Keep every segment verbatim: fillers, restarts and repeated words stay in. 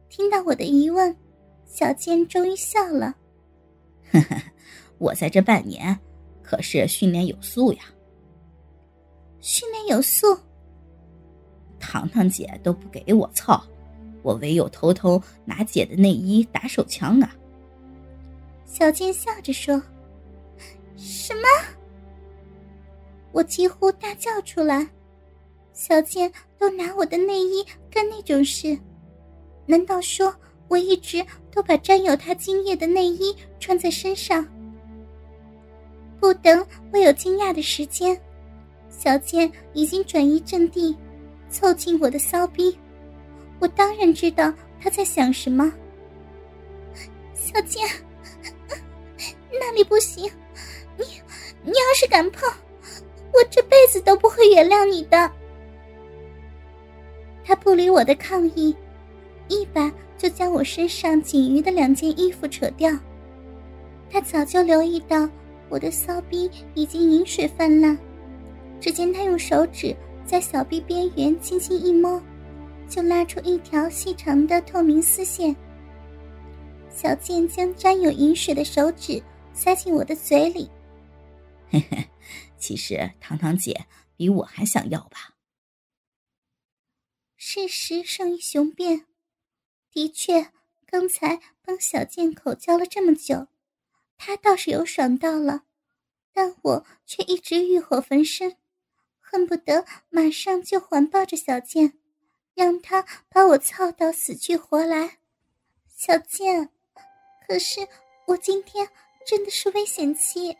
听到我的疑问，小健终于笑了。 呵呵，我在这半年可是训练有素呀。 训练有素？ 糖糖姐都不给我操，我唯有偷偷拿姐的内衣打手枪啊。 小健笑着说。什么？我几乎大叫出来。小健都拿我的内衣干那种事，难道说我一直都把沾有他精液的内衣穿在身上？不等我有惊讶的时间，小健已经转移阵地，凑近我的骚逼。我当然知道他在想什么。小健，那里不行，你你要是敢碰，我这辈子都不会原谅你的。他不理我的抗议，一把就将我身上仅余的两件衣服扯掉。他早就留意到我的骚逼已经饮水泛滥，只见他用手指在小臂边缘轻轻一摸，就拉出一条细长的透明丝线。小健将沾有饮水的手指塞进我的嘴里。 嘿嘿，其实糖糖姐比我还想要吧。 事实胜于雄辩，的确，刚才帮小健口交了这么久，他倒是有爽到了，但我却一直欲火焚身，恨不得马上就环抱着小健，让他把我操到死去活来。小健，可是我今天真的是危险期。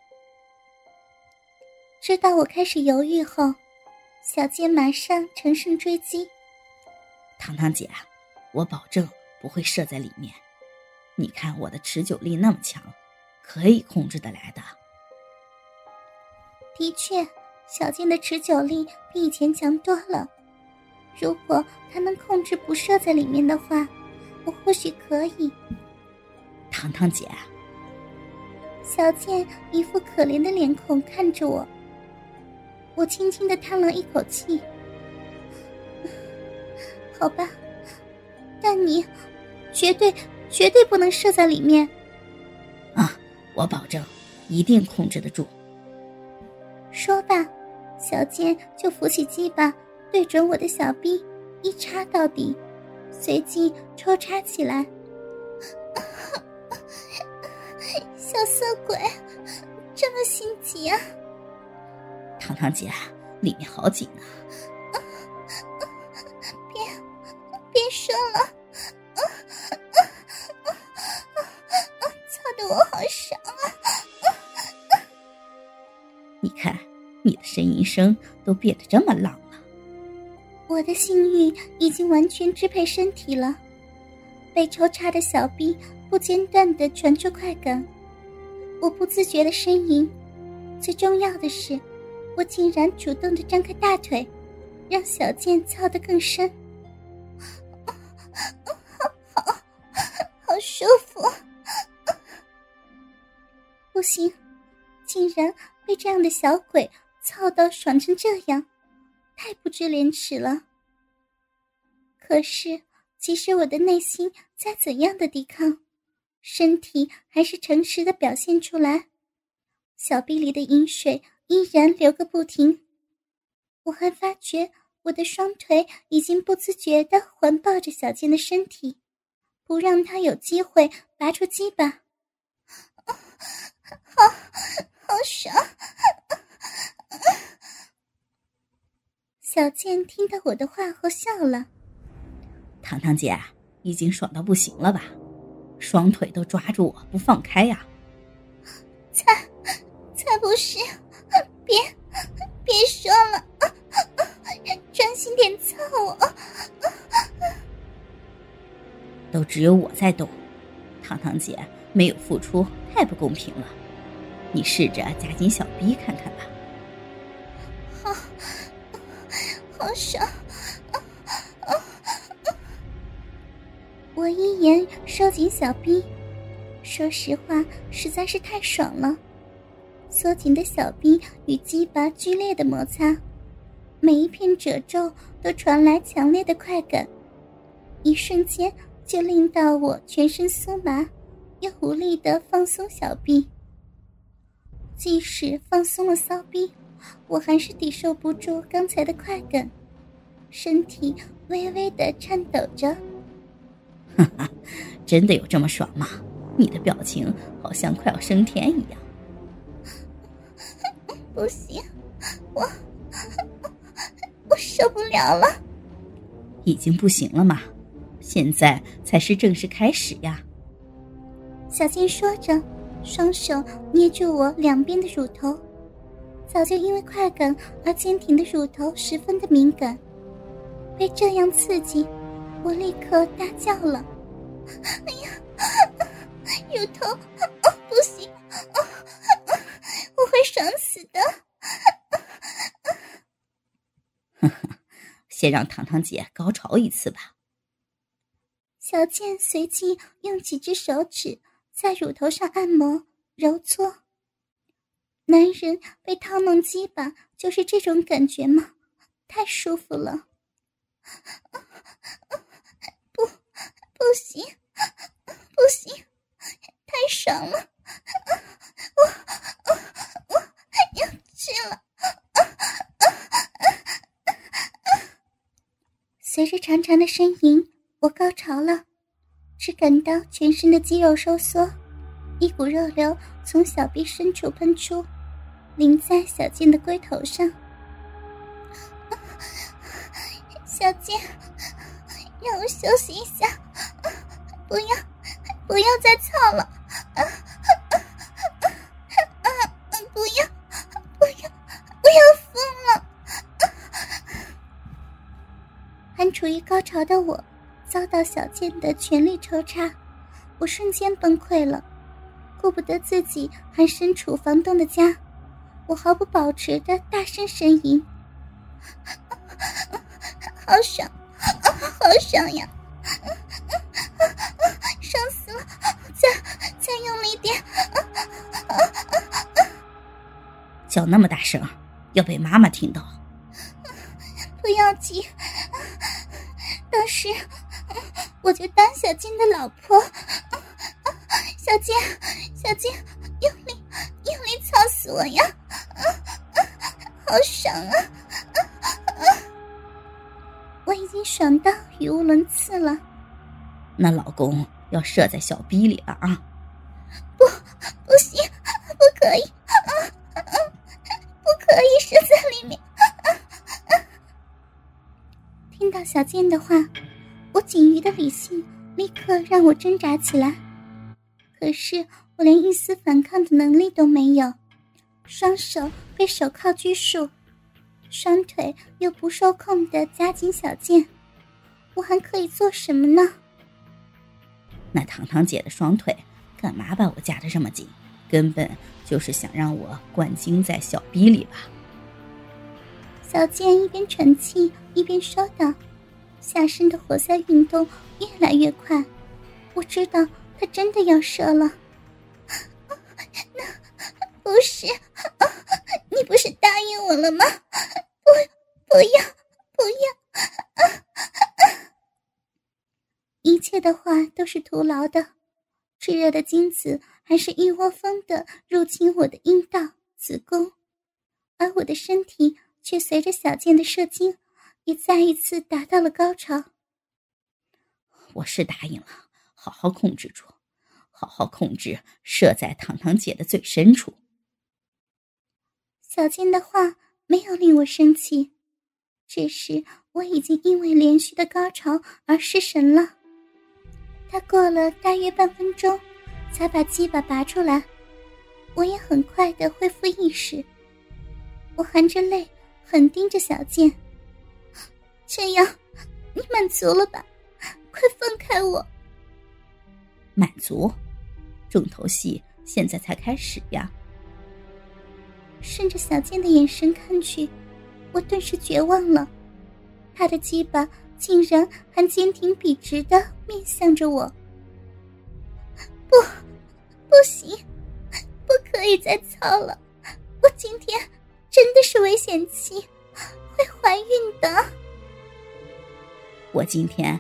知道我开始犹豫后，小健马上乘胜追击。 糖糖姐，我保证不会射在里面，你看我的持久力那么强，可以控制得来的。 的确，小健的持久力比以前强多了，如果他能控制不射在里面的话，我或许可以。 糖糖姐， 小健一副可怜的脸孔看着我，我轻轻地叹了一口气。好吧，但你绝对绝对不能射在里面。 啊，我保证一定控制得住。 说罢，小健就扶起鸡巴对准我的小逼一插到底，随即抽插起来。小色鬼，这么心急啊。 糖糖姐，里面好紧啊。 别别说了，操得我好爽啊。 你看你的呻吟声都变得这么浪了。 我的性欲已经完全支配身体了，被抽插的小臂不间断地传出快感，我不自觉地呻吟。最重要的是，我竟然主动地张开大腿，让小健操得更深。好好舒服。不行，竟然被这样的小鬼操到爽成这样，太不知廉耻了。可是即使我的内心再怎样的抵抗，身体还是诚实地表现出来，小臂里的饮水依然流个不停。我还发觉我的双腿已经不自觉地环抱着小健的身体，不让他有机会拔出鸡巴。好好爽。小健听到我的话后笑了。 糖糖姐，已经爽到不行了吧？双腿都抓住我不放开呀。 才才不是，别别说了，专心点操我。 都只有我在动，糖糖姐没有付出，太不公平了。你试着夹紧小逼看看吧。 好，好爽。我一言收紧小逼，说实话实在是太爽了。缩紧的小逼与鸡巴剧烈的摩擦，每一片褶皱都传来强烈的快感。一瞬间， 就令到我全身酥麻，又无力地放松小臂。即使放松了骚逼，我还是抵受不住刚才的快感，身体微微地颤抖着。 哈哈，真的有这么爽吗？你的表情好像快要升天一样。 不行，我我受不了了。 已经不行了吗？现在才是正式开始呀。 小健说着，双手捏住我两边的乳头，早就因为快感而坚挺的乳头十分的敏感，被这样刺激，我立刻大叫了：哎呀，乳头，哦，不行，哦，我会爽死的。 呵呵，先让糖糖姐高潮一次吧。 小健随即用几只手指在乳头上按摩揉搓。男人被掏弄鸡巴就是这种感觉吗？太舒服了。不，不行，不行，太爽了，我我我要去了。随着长长的呻吟，我高潮了，只感到全身的肌肉收缩，一股热流从小臂深处喷出，淋在小健的龟头上。小健，让我休息一下，不要不要再操了，不要不要不要疯了。还处于高潮的我遭到小健的全力抽插，我瞬间崩溃了，顾不得自己还身处房东的家，我毫不保持的大声呻吟。好爽，好爽呀，爽死了，再再用力点。 叫那么大声，要被妈妈听到。 不要急，到时我就当小健的老婆。小健，小健，用力用力操死我呀，好爽啊，我已经爽到语无伦次了。 那老公要射在小逼里了啊。 不，不行，不可以，不可以射在里面。听到小健的话，我仅余的理性立刻让我挣扎起来，可是我连一丝反抗的能力都没有，双手被手铐拘束，双腿又不受控地夹紧小健，我还可以做什么呢？ 那糖糖姐的双腿干嘛把我夹得这么紧？根本就是想让我灌精在小逼里吧。 小健一边喘气一边说道，下身的活塞运动越来越快，我知道他真的要射了。那不是，你不是答应我了吗？不，不要，不要。一切的话都是徒劳的，炽热的精子还是一窝蜂地入侵我的阴道、子宫，而我的身体却随着小健的射精也再一次达到了高潮。 我是答应了，好好控制住，好好控制射在糖糖姐的最深处。 小健的话没有令我生气，只是我已经因为连续的高潮而失神了。他过了大约半分钟才把鸡巴拔出来，我也很快地恢复意识。我含着泪很盯着小健，这样你满足了吧？快放开我。 满足？重头戏现在才开始呀。 顺着小健的眼神看去，我顿时绝望了，他的鸡巴竟然还坚挺笔直地面向着我。不，不行，不可以再操了，我今天真的是危险期，会怀孕的。 我今天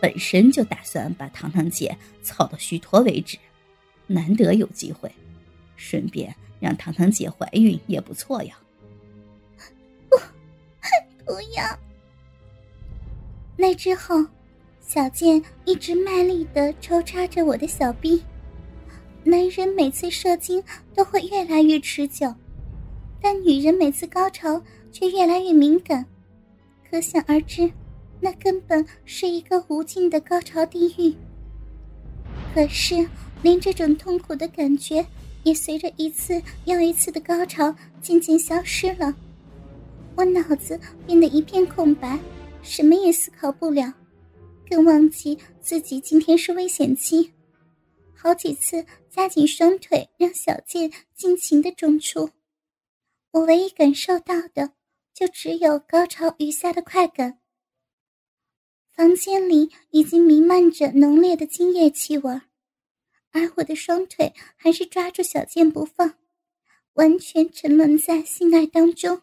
本身就打算把糖糖姐操到虚脱为止，难得有机会，顺便让糖糖姐怀孕也不错呀。 不，不要。那之后，小健一直卖力地抽插着我的小臂，男人每次射精都会越来越持久，但女人每次高潮却越来越敏感，可想而知，那根本是一个无尽的高潮地狱。可是连这种痛苦的感觉也随着一次又一次的高潮渐渐消失了，我脑子变得一片空白，什么也思考不了，更忘记自己今天是危险期，好几次夹紧双腿让小健尽情的中出，我唯一感受到的就只有高潮余下的快感。房间里已经弥漫着浓烈的精液气味，而我的双腿还是抓住小健不放，完全沉沦在性爱当中。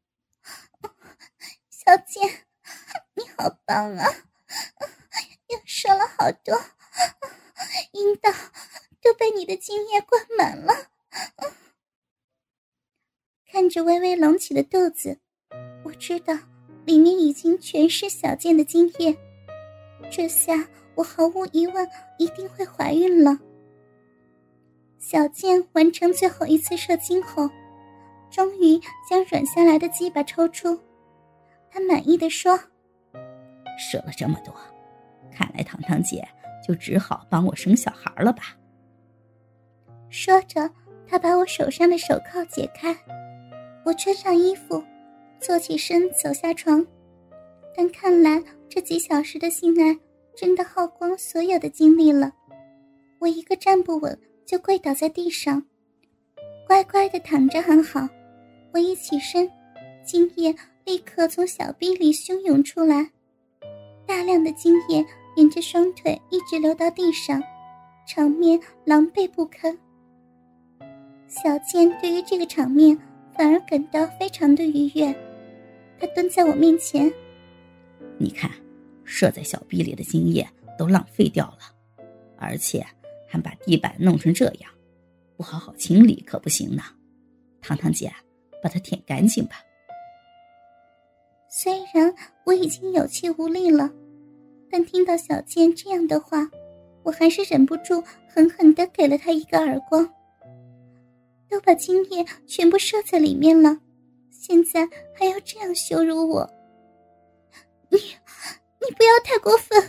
小健，你好棒啊，又射了好多，阴道都被你的精液灌满了。看着微微隆起的肚子，我知道里面已经全是小健的精液，这下我毫无疑问一定会怀孕了。小健完成最后一次射精后，终于将软下来的鸡巴抽出，他满意地说： 射了这么多，看来糖糖姐就只好帮我生小孩了吧。 说着，他把我手上的手铐解开，我穿上衣服，坐起身走下床，但看来这几小时的性爱真的耗光所有的精力了。我一个站不稳就跪倒在地上，乖乖地躺着还好，我一起身，精液立刻从小臂里汹涌出来，大量的精液沿着双腿一直流到地上，场面狼狈不堪。小健对于这个场面反而感到非常的愉悦，他蹲在我面前： 你看，射在小臂里的精液都浪费掉了，而且还把地板弄成这样，不好好清理可不行呢。糖糖姐，把它舔干净吧。 虽然我已经有气无力了，但听到小健这样的话，我还是忍不住狠狠地给了他一个耳光。都把精液全部射在里面了，现在还要这样羞辱我，你你不要太过分。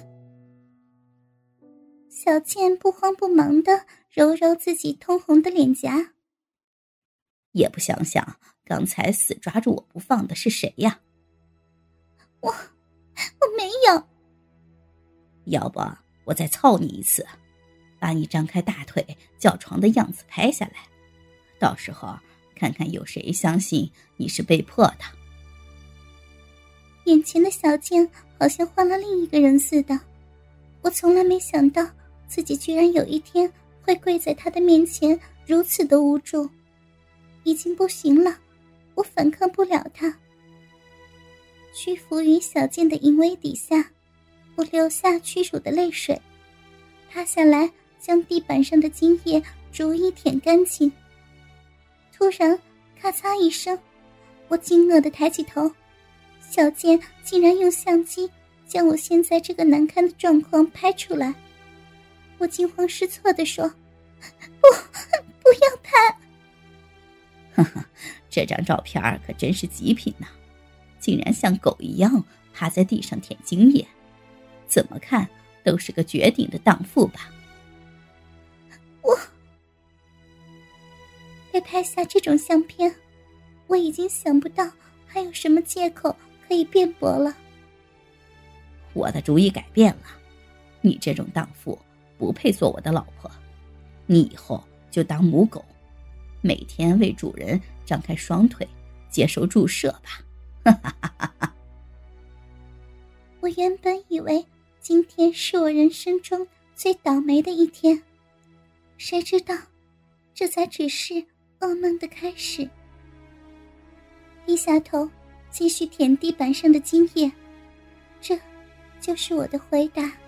小健不慌不忙地揉揉自己通红的脸颊， 也不想想刚才死抓住我不放的是谁呀？ 我我没有。 要不我再操你一次，把你张开大腿叫床的样子拍下来，到时候看看有谁相信你是被迫的。 眼前的小健好像换了另一个人似的，我从来没想到自己居然有一天会跪在他的面前如此的无助，已经不行了，我反抗不了他。屈服于小健的淫威底下，我流下屈辱的泪水，趴下来将地板上的精液逐一舔干净。突然咔嚓一声，我惊愕地抬起头，小健竟然用相机将我现在这个难堪的状况拍出来。我惊慌失措地说：不，不要拍。 呵呵，这张照片可真是极品呐，竟然像狗一样趴在地上舔精液，怎么看都是个绝顶的荡妇吧。 我被拍下这种相片，我已经想不到还有什么借口可以辩驳了。 我的主意改变了，你这种荡妇不配做我的老婆，你以后就当母狗，每天为主人张开双腿接受注射吧。哈哈哈哈哈！ 我原本以为今天是我人生中最倒霉的一天，谁知道这才只是噩梦的开始。低下头继续舔地板上的精液，这就是我的回答。